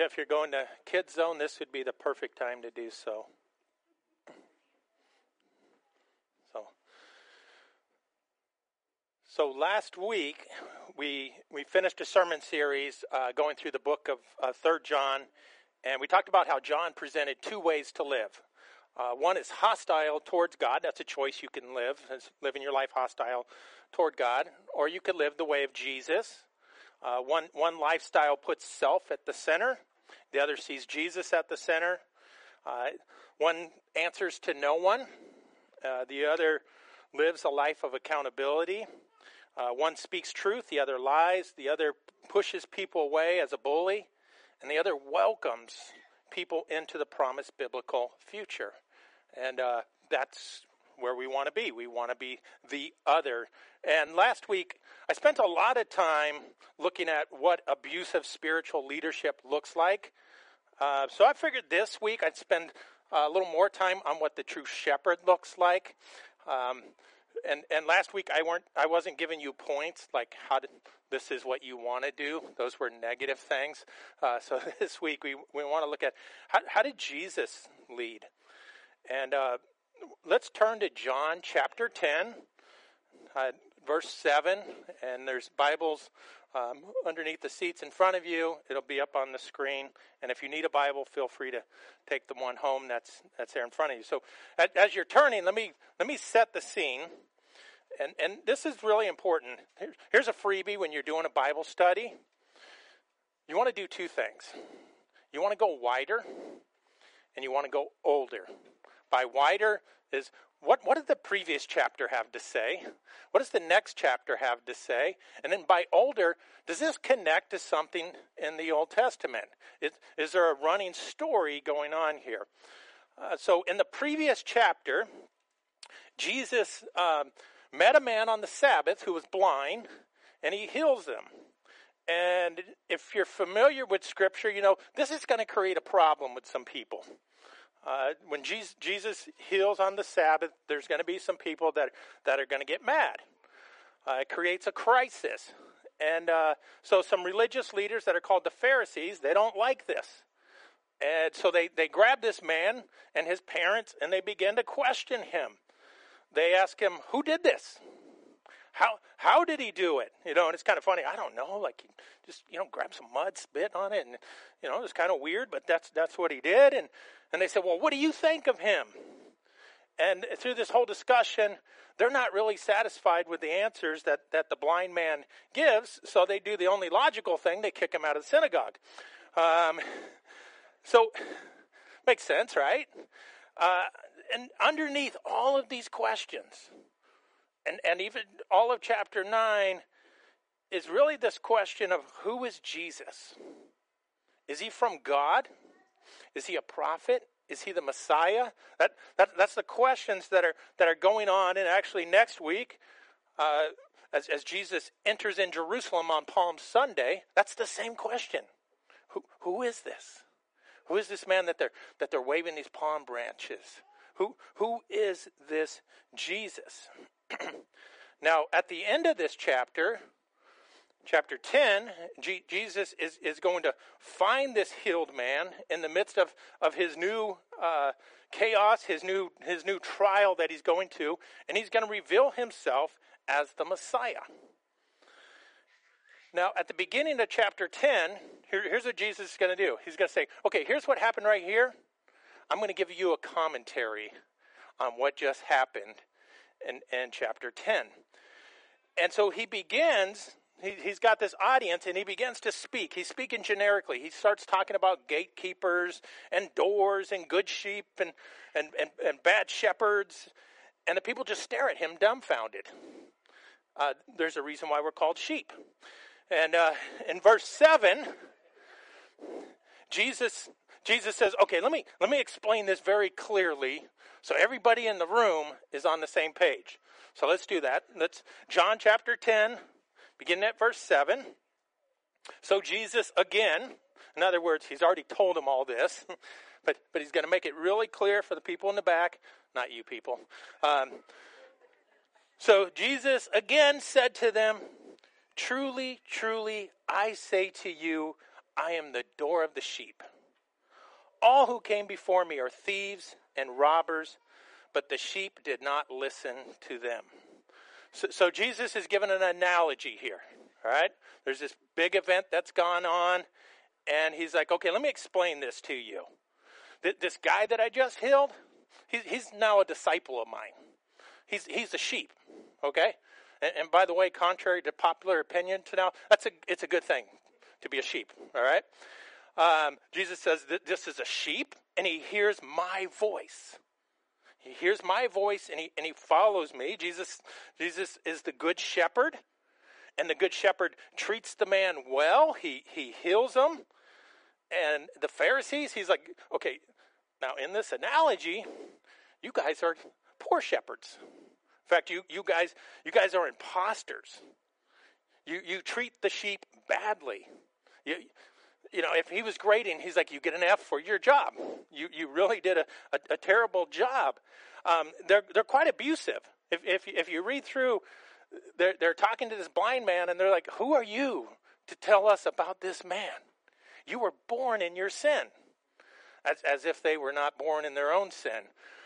If you're going to Kids Zone, this would be the perfect time to do so. So last week, we finished a sermon series going through the book of 3 John, and we talked about how John presented two ways to live. One is hostile towards God. That's a choice you can live, living your life hostile toward God. Or you could live the way of Jesus. One lifestyle puts self at the center. The other sees Jesus at the center. One answers to no one. The other lives a life of accountability. One speaks truth, the other lies, the other pushes people away as a bully, and the other welcomes people into the promised biblical future. And that's where we want to be. We want to be the other. And last week, I spent a lot of time looking at what abusive spiritual leadership looks like. So I figured this week I'd spend a little more time on what the true shepherd looks like. And last week I wasn't giving you points like this is what you want to do. Those were negative things. So this week we want to look at how did Jesus lead? And let's turn to John chapter 10, verse 7. And there's Bibles underneath the seats in front of you. It'll be up on the screen. And if you need a Bible, feel free to take the one home that's there in front of you. So as you're turning, let me set the scene. And this is really important. Here's a freebie when you're doing a Bible study. You want to do two things. You want to go wider, and you want to go older. By wider is what did the previous chapter have to say? What does the next chapter have to say? And then by older, does this connect to something in the Old Testament? Is there a running story going on here? So in the previous chapter, Jesus met a man on the Sabbath who was blind, and he heals him. And if you're familiar with Scripture, you know this is going to create a problem with some people. When Jesus heals on the Sabbath, there's going to be some people that are going to get mad. It creates a crisis. And so some religious leaders that are called the Pharisees, they don't like this. And so they grab this man and his parents, and they begin to question him. They ask him, who did this? How did he do it? You know, and it's kind of funny. I don't know. Like, he just, grabbed some mud, spit on it. And, it was kind of weird, but that's what he did. And they said, well, what do you think of him? And through this whole discussion, they're not really satisfied with the answers that the blind man gives. So they do the only logical thing. They kick him out of the synagogue. So, makes sense, right? And underneath all of these questions, and even all of chapter 9, is really this question of who is Jesus? Is he from God? Is he a prophet? Is he the Messiah? That's the questions that are going on. And actually next week, as Jesus enters in Jerusalem on Palm Sunday, that's the same question. Who is this? Who is this man that they're waving these palm branches? Who is this Jesus? Now, at the end of this chapter 10, Jesus is going to find this healed man in the midst of his new chaos, his new trial that he's going to, and he's going to reveal himself as the Messiah. Now, at the beginning of chapter 10, here's what Jesus is going to do. He's going to say, okay, here's what happened right here. I'm going to give you a commentary on what just happened in chapter 10. And so he begins, he's got this audience, and he begins to speak. He's speaking generically. He starts talking about gatekeepers and doors and good sheep and bad shepherds. And the people just stare at him dumbfounded. There's a reason why we're called sheep. And in verse 7, Jesus says, okay, let me explain this very clearly so everybody in the room is on the same page. So let's do that. Let's John chapter 10, beginning at verse 7. So Jesus again, in other words, he's already told them all this, but he's going to make it really clear for the people in the back, not you people. So Jesus again said to them, truly, truly, I say to you, I am the door of the sheep. All who came before me are thieves and robbers, but the sheep did not listen to them. So Jesus is given an analogy here, all right? There's this big event that's gone on, and he's like, okay, let me explain this to you. This guy that I just healed, he's now a disciple of mine. He's a sheep, okay? And by the way, contrary to popular opinion to now, it's a good thing to be a sheep, all right? Jesus says that this is a sheep, and he hears my voice. He hears my voice, and he follows me. Jesus is the good shepherd, and the good shepherd treats the man well. He heals him. And the Pharisees, he's like, okay, now in this analogy, you guys are poor shepherds. In fact, you guys are imposters. You treat the sheep badly. You know, if he was grading, he's like, you get an F for your job. You really did a terrible job. They're quite abusive. If you read through, they're talking to this blind man, and they're like, who are you to tell us about this man? You were born in your sin. As if they were not born in their own sin.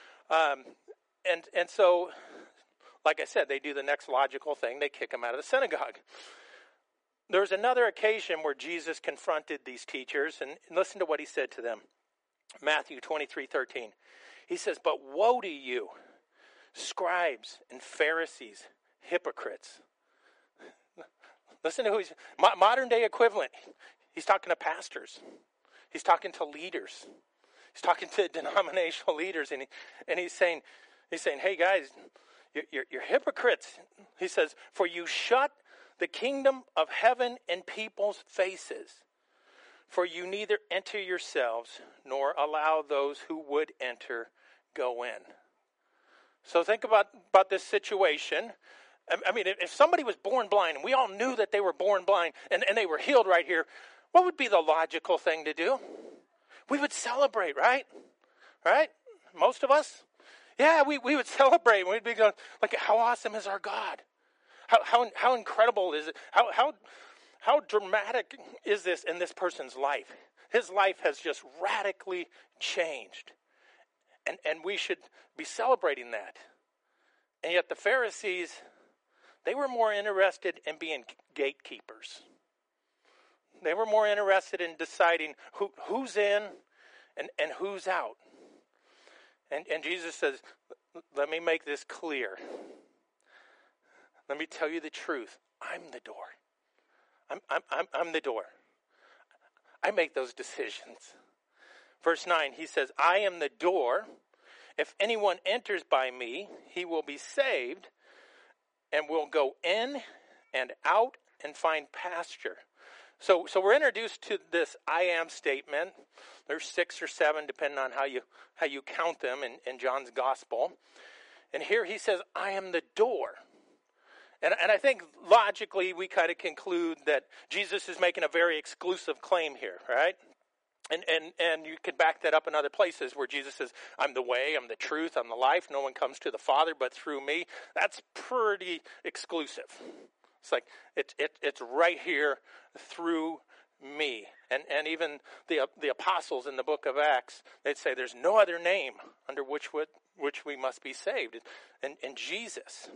And so, like I said, they do the next logical thing. They kick him out of the synagogue. There was another occasion where Jesus confronted these teachers, and listen to what he said to them. Matthew 23:13. He says, but woe to you, scribes and Pharisees, hypocrites. Listen to who he's, modern day equivalent. He's talking to pastors. He's talking to leaders. He's talking to denominational leaders, and he's saying, hey guys, you're hypocrites. He says, for you shut the kingdom of heaven in people's faces, for you neither enter yourselves nor allow those who would enter go in. So think about this situation. I mean, if somebody was born blind, and we all knew that they were born blind, and they were healed right here, what would be the logical thing to do? We would celebrate, right? Right? Most of us? Yeah, we would celebrate. We'd be going, like, how awesome is our God? How incredible is it? How dramatic is this in this person's life? His life has just radically changed. And we should be celebrating that. And yet the Pharisees, they were more interested in being gatekeepers. They were more interested in deciding who's in and who's out. And Jesus says, let me make this clear. Let me tell you the truth. I'm the door. I'm the door. I make those decisions. Verse 9, he says, I am the door. If anyone enters by me, he will be saved and will go in and out and find pasture. So we're introduced to this I am statement. There's 6 or 7, depending on how you count them in John's gospel. And here he says, I am the door. And I think logically we kind of conclude that Jesus is making a very exclusive claim here, right? And you could back that up in other places where Jesus says, I'm the way, I'm the truth, I'm the life. No one comes to the Father but through me. That's pretty exclusive. It's like, it's right here through me. And even the apostles in the book of Acts, they'd say there's no other name under which we must be saved. And Jesus.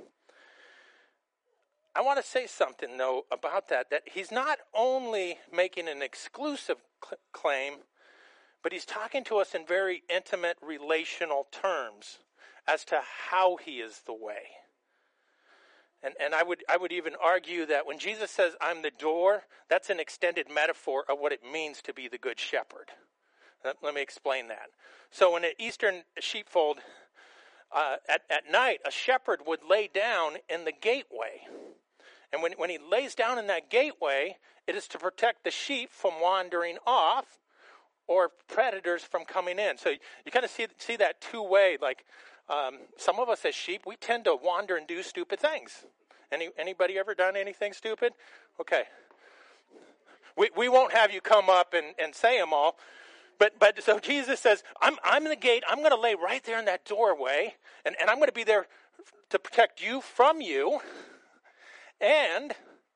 I want to say something, though, about that he's not only making an exclusive claim, but he's talking to us in very intimate relational terms as to how he is the way. And I would even argue that when Jesus says, I'm the door, that's an extended metaphor of what it means to be the good shepherd. Let me explain that. So in an eastern sheepfold, at night, a shepherd would lay down in the gateway. And when he lays down in that gateway, it is to protect the sheep from wandering off or predators from coming in. So you kind of see that two-way. Like some of us as sheep, we tend to wander and do stupid things. Anybody ever done anything stupid? Okay. We won't have you come up and say them all. But so Jesus says, I'm the gate. I'm going to lay right there in that doorway. And I'm going to be there to protect you from you. And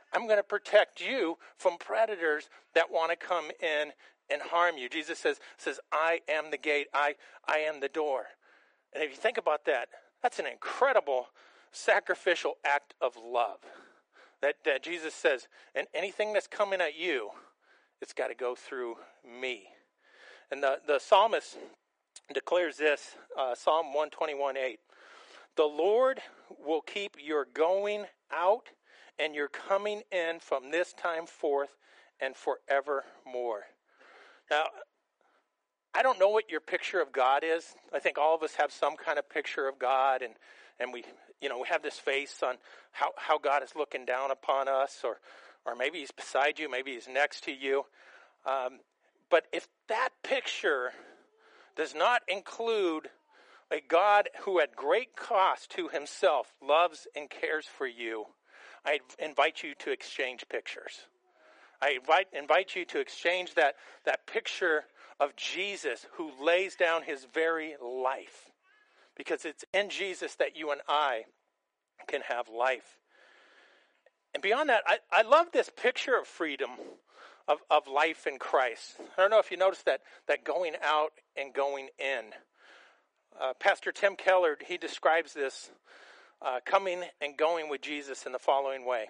I'm going to protect you from predators that want to come in and harm you. Jesus says, I am the gate. I am the door. And if you think about that, that's an incredible sacrificial act of love. That Jesus says, and anything that's coming at you, it's got to go through me. And the psalmist declares this, Psalm 121:8. The Lord will keep your going out and your coming in from this time forth and forevermore. Now, I don't know what your picture of God is. I think all of us have some kind of picture of God, and we have this face on how God is looking down upon us, or maybe he's beside you, maybe he's next to you. But if that picture does not include a God who at great cost to himself loves and cares for you, I invite you to exchange pictures. I invite you to exchange that picture of Jesus who lays down his very life. Because it's in Jesus that you and I can have life. And beyond that, I love this picture of freedom, of life in Christ. I don't know if you noticed that going out and going in. Pastor Tim Keller, he describes this coming and going with Jesus in the following way.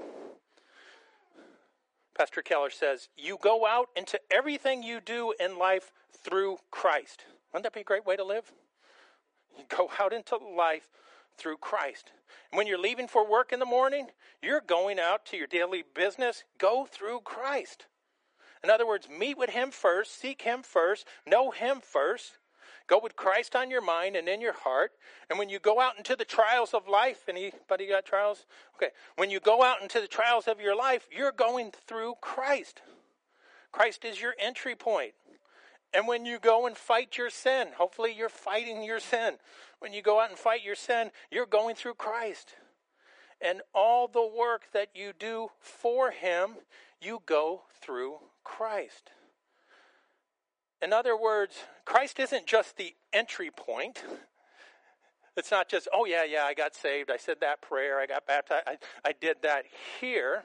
Pastor Keller says, you go out into everything you do in life through Christ. Wouldn't that be a great way to live? You go out into life through Christ. And when you're leaving for work in the morning, you're going out to your daily business. Go through Christ. In other words, meet with him first, seek him first, know him first. Go with Christ on your mind and in your heart. And when you go out into the trials of life, anybody got trials? Okay. When you go out into the trials of your life, you're going through Christ. Christ is your entry point. And when you go and fight your sin, hopefully you're fighting your sin. When you go out and fight your sin, you're going through Christ. And all the work that you do for him, you go through Christ. In other words, Christ isn't just the entry point. It's not just, oh yeah, I got saved. I said that prayer. I got baptized. I did that here.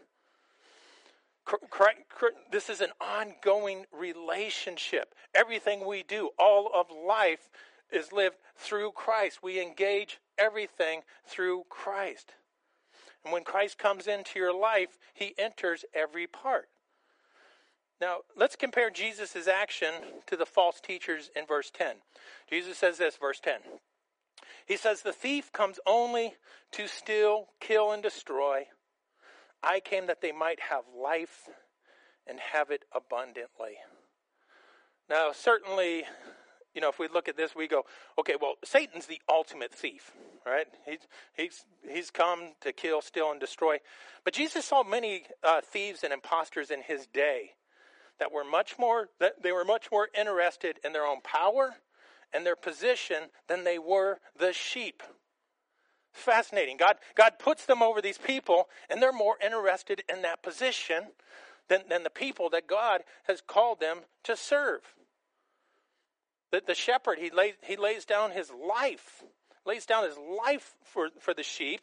This is an ongoing relationship. Everything we do, all of life, is lived through Christ. We engage everything through Christ. And when Christ comes into your life, he enters every part. Now, let's compare Jesus' action to the false teachers in verse 10. Jesus says this, verse 10. He says, the thief comes only to steal, kill, and destroy. I came that they might have life and have it abundantly. Now, certainly, if we look at this, we go, okay, well, Satan's the ultimate thief, right? He's come to kill, steal, and destroy. But Jesus saw many thieves and imposters in his day that were much more interested in their own power and their position than they were the sheep. Fascinating. God puts them over these people, and they're more interested in that position than the people that God has called them to serve. The shepherd, he lays down his life for the sheep.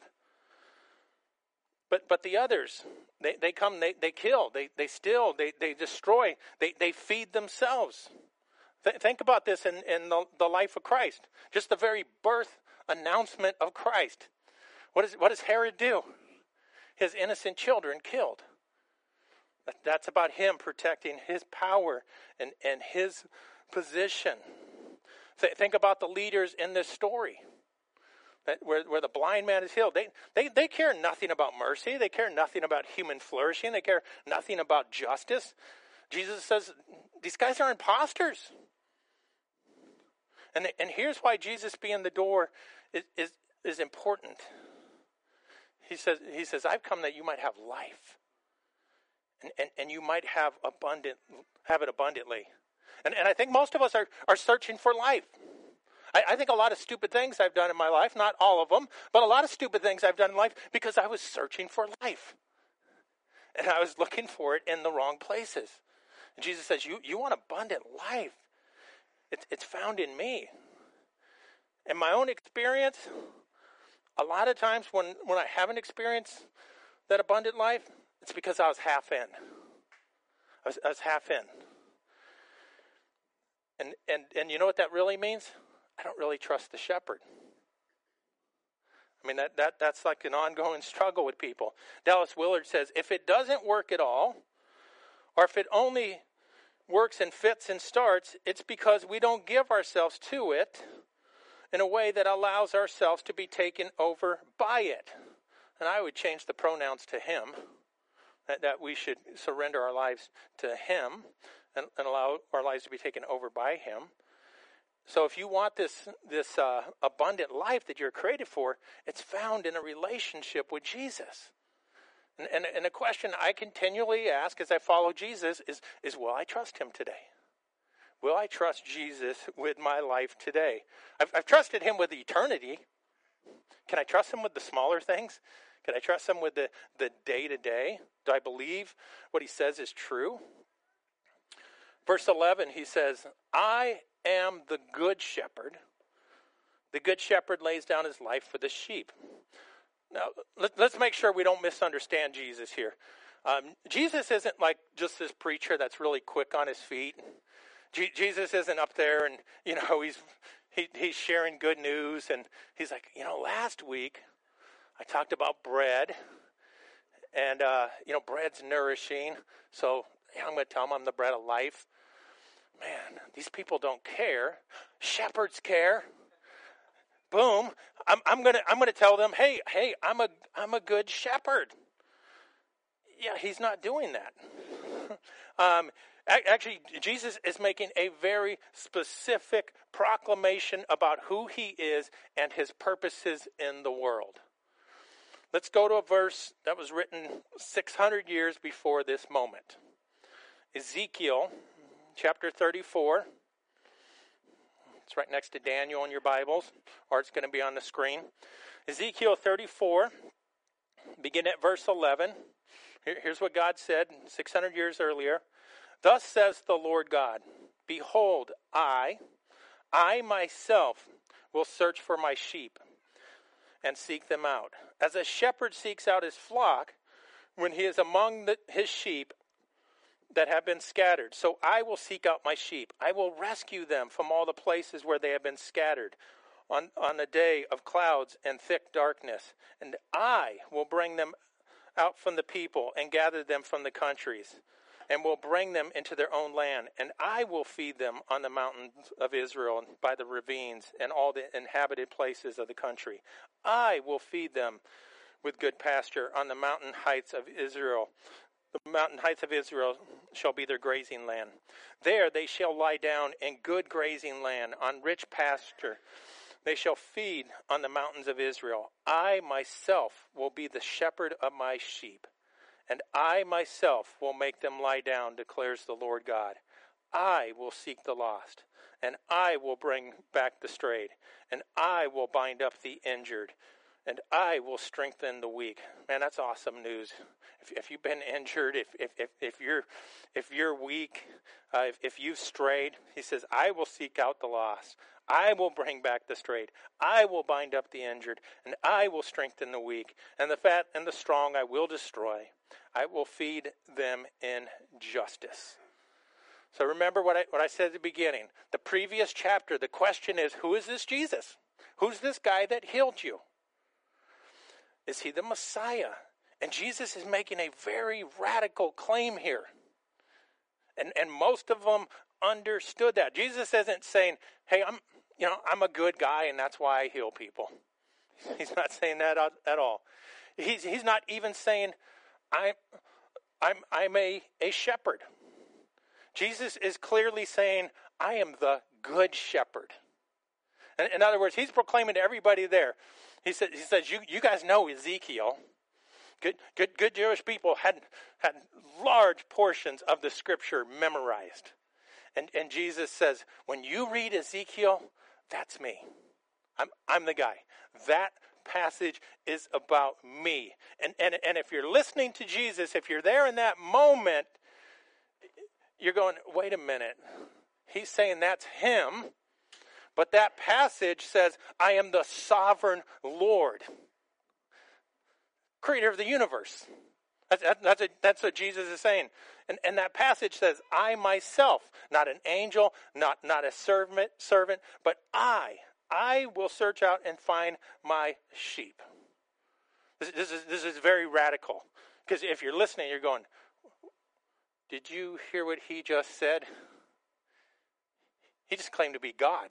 But the others, they come, they kill, they steal, they destroy, they feed themselves. Think about this in the life of Christ. Just the very birth announcement of Christ. What does Herod do? His innocent children killed. That's about him protecting his power and his position. Think about the leaders in this story. Where the blind man is healed. They care nothing about mercy. They care nothing about human flourishing. They care nothing about justice. Jesus says, these guys are imposters. And here's why Jesus being the door is important. He says, I've come that you might have life. And you might have it abundantly. And I think most of us are searching for life. I think a lot of stupid things I've done in my life, not all of them, but a lot of stupid things I've done in life because I was searching for life. And I was looking for it in the wrong places. And Jesus says, you want abundant life. It's found in me. In my own experience, a lot of times when I haven't experienced that abundant life, It's because I was half in. I was half in. And you know what that really means? I don't really trust the shepherd. I mean, that's like an ongoing struggle with people. Dallas Willard says, if it doesn't work at all, or if it only works and fits and starts, it's because we don't give ourselves to it in a way that allows ourselves to be taken over by it. And I would change the pronouns to him, that we should surrender our lives to him and allow our lives to be taken over by him. So if you want this abundant life that you're created for, it's found in a relationship with Jesus. And a question I continually ask as I follow Jesus is will I trust him today? Will I trust Jesus with my life today? I've trusted him with eternity. Can I trust him with the smaller things? Can I trust him with the day-to-day? Do I believe what he says is true? Verse 11, he says, I am the good shepherd. The good shepherd lays down his life for the sheep. Now, let's make sure we don't misunderstand Jesus here. Jesus isn't like just this preacher that's really quick on his feet. Jesus isn't up there and, he's sharing good news. And he's like, last week I talked about bread. And, bread's nourishing. So I'm going to tell them I'm the bread of life. Man, these people don't care. Shepherds care. Boom! I'm gonna tell them, hey, I'm a good shepherd. Yeah, he's not doing that. Actually, Jesus is making a very specific proclamation about who he is and his purposes in the world. Let's go to a verse that was written 600 years before this moment. Ezekiel, chapter 34. It's right next to Daniel in your Bibles, or it's going to be on the screen. Ezekiel 34, begin at verse 11. Here's what God said 600 years earlier. Thus says the Lord God, behold, I myself will search for my sheep and seek them out. As a shepherd seeks out his flock when he is among his sheep that have been scattered. So I will seek out my sheep. I will rescue them from all the places where they have been scattered on a day of clouds and thick darkness. And I will bring them out from the people and gather them from the countries and will bring them into their own land. And I will feed them on the mountains of Israel and by the ravines and all the inhabited places of the country. I will feed them with good pasture on the mountain heights of Israel. The mountain heights of Israel shall be their grazing land. There they shall lie down in good grazing land, on rich pasture. They shall feed on the mountains of Israel. I myself will be the shepherd of my sheep, and I myself will make them lie down, declares the Lord God. I will seek the lost, and I will bring back the strayed, and I will bind up the injured, and I will strengthen the weak. Man, that's awesome news. If you've been injured, if you're weak, if you've strayed, he says, I will seek out the lost. I will bring back the strayed. I will bind up the injured, and I will strengthen the weak. And the fat and the strong I will destroy. I will feed them in justice. So remember what I said at the beginning. The previous chapter, the question is, who is this Jesus? Who's this guy that healed you? Is he the Messiah? And Jesus is making a very radical claim here. And most of them understood that. Jesus isn't saying, hey, I'm a good guy and that's why I heal people. He's not saying that at all. He's not even saying, I'm a shepherd. Jesus is clearly saying, I am the good shepherd. And in other words, he's proclaiming to everybody there. He says, you guys know Ezekiel. Good Jewish people had large portions of the scripture memorized. And Jesus says, when you read Ezekiel, that's me. I'm the guy. That passage is about me. And if you're listening to Jesus, if you're there in that moment, you're going, wait a minute. He's saying that's him. But that passage says, I am the sovereign Lord, creator of the universe. That's what Jesus is saying. And that passage says, I myself, not an angel, not a servant, but I will search out and find my sheep. This is very radical. Because if you're listening, you're going, did you hear what he just said? He just claimed to be God.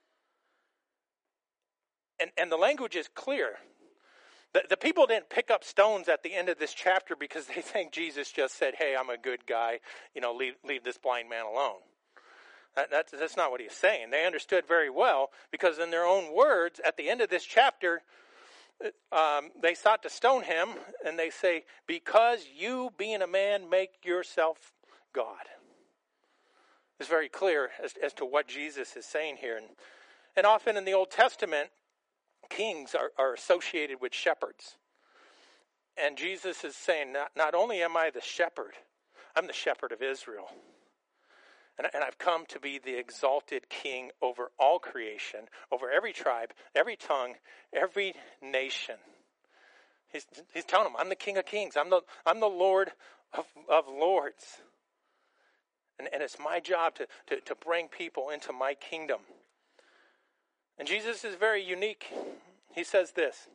And the language is clear. The people didn't pick up stones at the end of this chapter because they think Jesus just said, hey, I'm a good guy, leave this blind man alone. That's not what he's saying. They understood very well because in their own words, at the end of this chapter, they sought to stone him, and they say, because you, being a man, make yourself God. It's very clear as to what Jesus is saying here. And often in the Old Testament, kings are associated with shepherds. And Jesus is saying, not only am I the shepherd, I'm the shepherd of Israel. And I've come to be the exalted king over all creation, over every tribe, every tongue, every nation. He's telling them, I'm the King of Kings. I'm the Lord of Lords. And it's my job to bring people into my kingdom. And Jesus is very unique. He says this.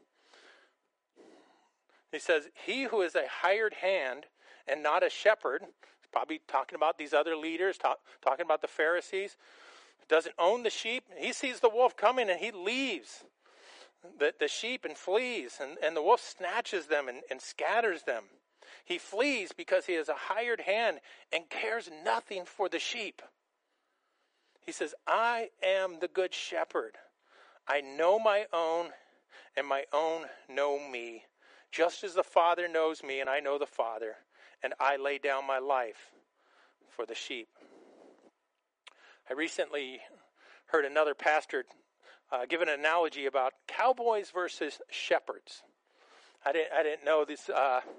He says, he who is a hired hand and not a shepherd, probably talking about these other leaders, talking about the Pharisees, doesn't own the sheep. He sees the wolf coming and he leaves the sheep and flees. And the wolf snatches them and scatters them. He flees because he is a hired hand and cares nothing for the sheep. He says, I am the good shepherd. I know my own, and my own know me, just as the Father knows me, and I know the Father, and I lay down my life for the sheep. I recently heard another pastor give an analogy about cowboys versus shepherds. I didn't know this.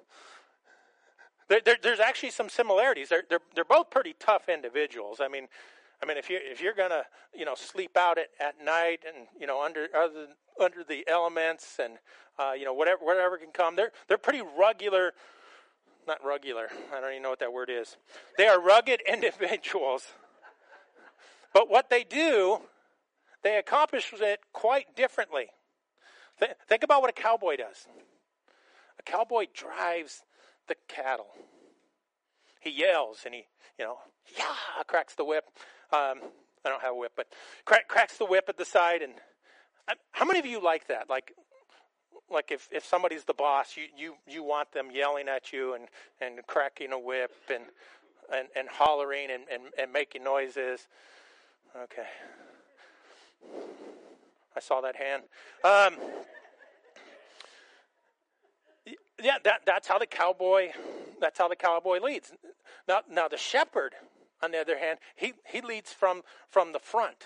There's actually some similarities. They're both pretty tough individuals. I mean, if you're gonna sleep out at night and under the elements and whatever can come, they're pretty regular. Not regular. I don't even know what that word is. They are rugged individuals. But what they do, they accomplish it quite differently. Think about what a cowboy does. A cowboy drives the cattle. He yells and he cracks the whip. I don't have a whip, but cracks the whip at the side. And how many of you like that? Like if somebody's the boss, you want them yelling at you and cracking a whip and hollering and making noises. Okay. I saw that hand. That's how the cowboy leads. Now the shepherd, on the other hand, he leads from the front.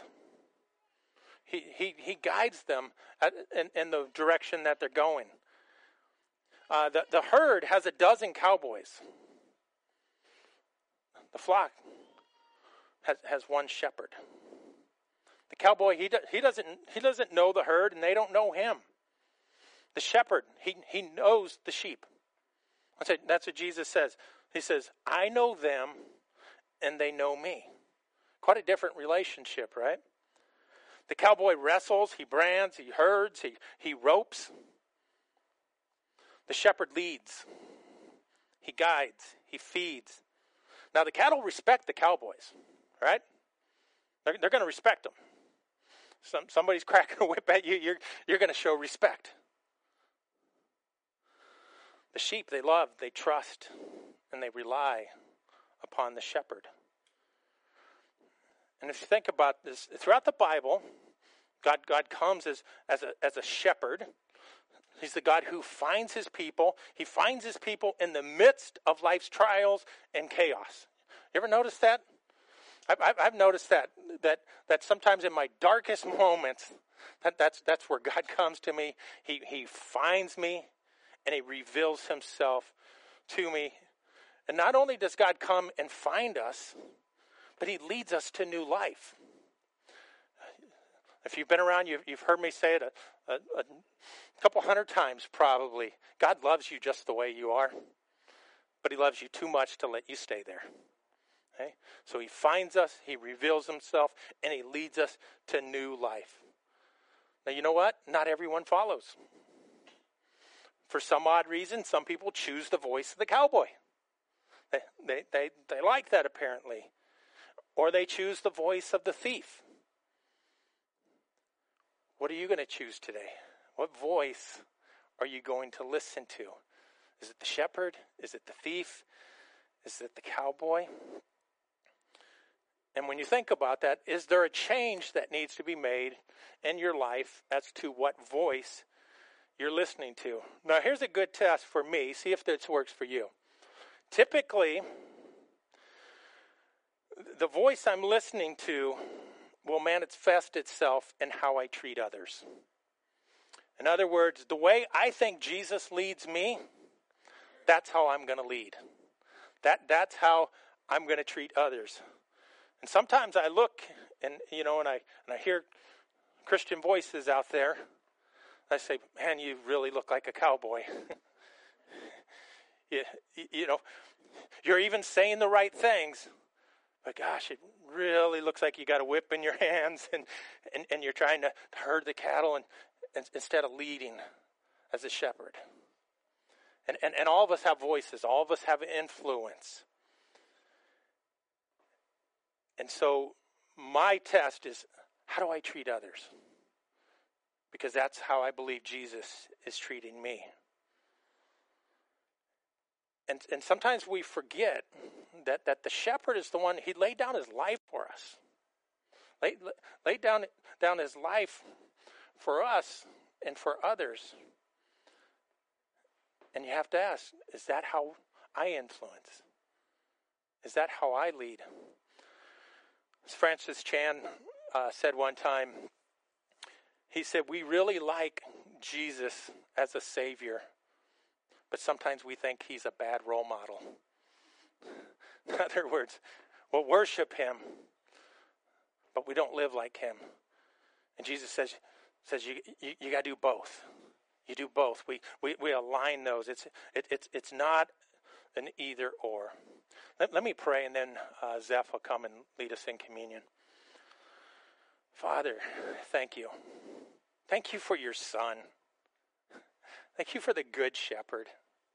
He guides them in the direction that they're going. The herd has a dozen cowboys. The flock has one shepherd. The cowboy he doesn't know the herd, and they don't know him. The shepherd he knows the sheep. That's what Jesus says. He says, I know them, and they know me. Quite a different relationship, right? The cowboy wrestles, he brands, he herds, he ropes. The shepherd leads. He guides, he feeds. Now the cattle respect the cowboys, right? They're going to respect them. Somebody's cracking a whip at you, you're going to show respect. The sheep they love, they trust, and they rely upon the shepherd. And if you think about this, throughout the Bible, God comes as a shepherd. He's the God who finds his people. He finds his people in the midst of life's trials and chaos. You ever notice that? I've noticed that sometimes in my darkest moments, that's where God comes to me. He finds me, and he reveals himself to me. And not only does God come and find us, but he leads us to new life. If you've been around, you've heard me say it a couple hundred times probably. God loves you just the way you are. but he loves you too much to let you stay there. Okay? So he finds us, he reveals himself, and he leads us to new life. Now, you know what? Not everyone follows. For some odd reason, some people choose the voice of the cowboy. They like that, apparently. Or they choose the voice of the thief. What are you going to choose today? What voice are you going to listen to? Is it the shepherd? Is it the thief? Is it the cowboy? And when you think about that, is there a change that needs to be made in your life as to what voice you're listening to? Now, here's a good test for me. See if this works for you. Typically, the voice I'm listening to will manifest itself in how I treat others. In other words, the way I think Jesus leads me, that's how I'm going to lead. That's how I'm going to treat others. And sometimes I look and I hear Christian voices out there. I say, man, you really look like a cowboy. You're even saying the right things. But gosh, it really looks like you got a whip in your hands and you're trying to herd the cattle and instead of leading as a shepherd. And all of us have voices. All of us have influence. And so my test is, how do I treat others? Because that's how I believe Jesus is treating me. And sometimes we forget that the shepherd is the one, he laid down his life for us. Laid down his life for us and for others. And you have to ask, is that how I influence? Is that how I lead? As Francis Chan said one time, he said, we really like Jesus as a savior, but sometimes we think he's a bad role model. In other words, we'll worship him, but we don't live like him. And Jesus says you got to do both. You do both. We align those. It's not an either or. Let me pray, and then Zeph will come and lead us in communion. Father, thank you. Thank you for your Son. Thank you for the Good Shepherd.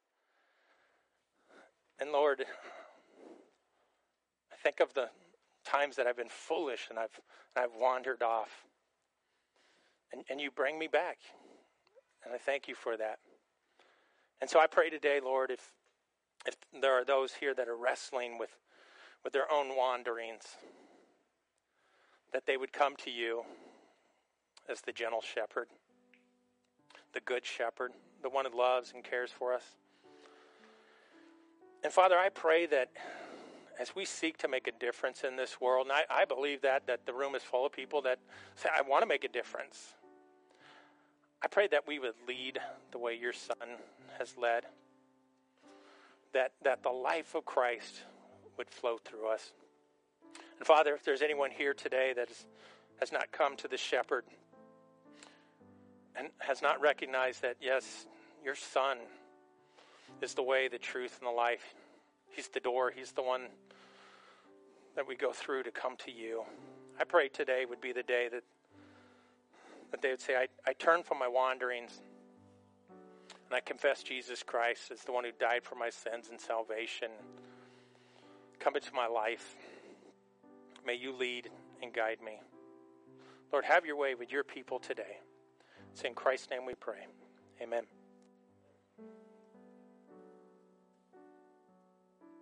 And Lord, I think of the times that I've been foolish and I've wandered off. And you bring me back. And I thank you for that. And so I pray today, Lord, if there are those here that are wrestling with their own wanderings, that they would come to you as the gentle shepherd, the good shepherd, the one who loves and cares for us. And Father, I pray that as we seek to make a difference in this world, and I believe that the room is full of people that say, I want to make a difference. I pray that we would lead the way your Son has led, that the life of Christ would flow through us. And Father, if there's anyone here today that has not come to the shepherd and has not recognized that, yes, your Son is the way, the truth, and the life. He's the door. He's the one that we go through to come to you. I pray today would be the day that they would say, I turn from my wanderings and I confess Jesus Christ as the one who died for my sins and salvation. Come into my life. May you lead and guide me. Lord, have your way with your people today. It's in Christ's name we pray. Amen.